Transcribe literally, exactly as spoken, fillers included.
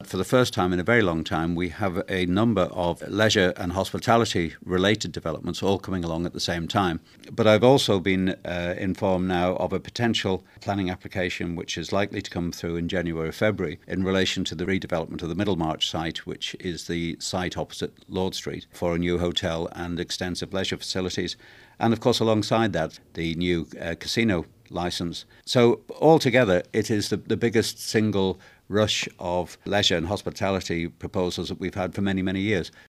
for the first time in a very long time, we have a number of leisure and hospitality related developments all coming along at the same time. But I've also been uh, informed now of a potential planning application which is likely to come through in January or February in relation to the redevelopment of the Middlemarch site, which is the site opposite Lord Street, for a new hotel and extensive leisure facilities. And of course, alongside that, the new uh, casino licence. So altogether, it is the, the biggest single rush of leisure and hospitality proposals that we've had for many, many years.